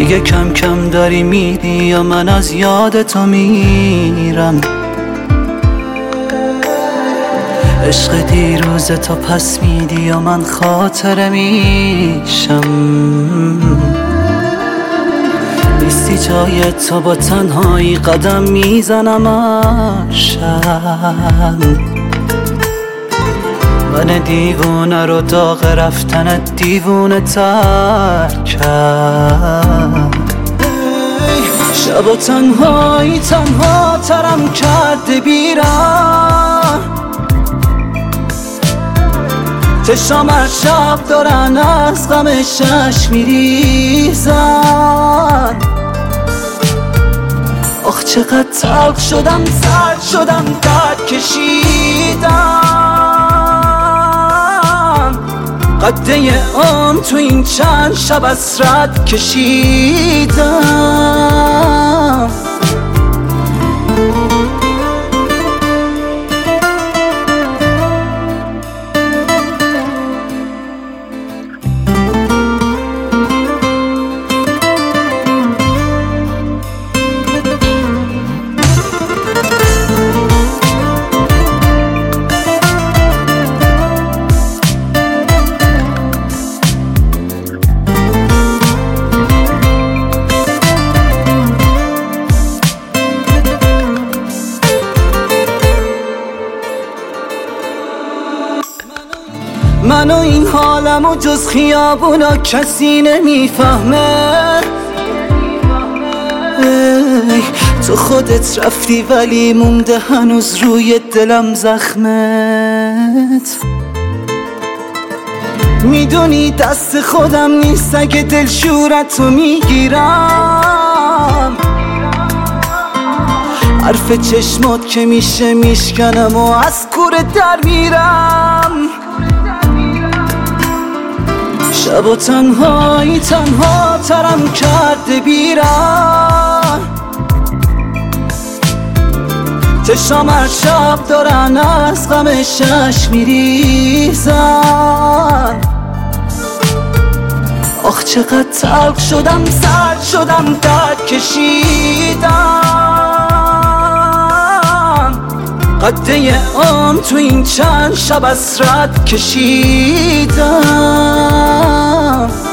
دیگه کم کم داری میری یا من از یاد تو میرم؟ عشق دیروز تو پس میدی یا من خاطره میشم؟ نیستی جای تو با تنهایی قدم میزنم عرشم. من دیوونه رو داغ رفتن دیوونه تر کرد. شب و تنهایی تنها ترم کرده بیرم. چشام هر شب دارن از غم شش میریزن. آخ چقدر تلخ شدم، سرد شدم، درد کشیدم. قده عمر تو این چند شب حسرت کشیدم. من و این حالم و جز خیابونا کسی نمیفهمه. تو خودت رفتی ولی مونده هنوز روی دلم زخمت. میدونی دست خودم نیست اگه دلشورتو میگیرم. حرف چشمات که میشه میشکنم و از کوره در میرم. شب و تنهایی تنها ترم کرده بیرم. چشام هر شب دارن از غم شش میریزن. آخ چقدر تلخ شدم، سرد شدم، درد کشیدم. قده عمر تو این چند شب حسرت کشیدم.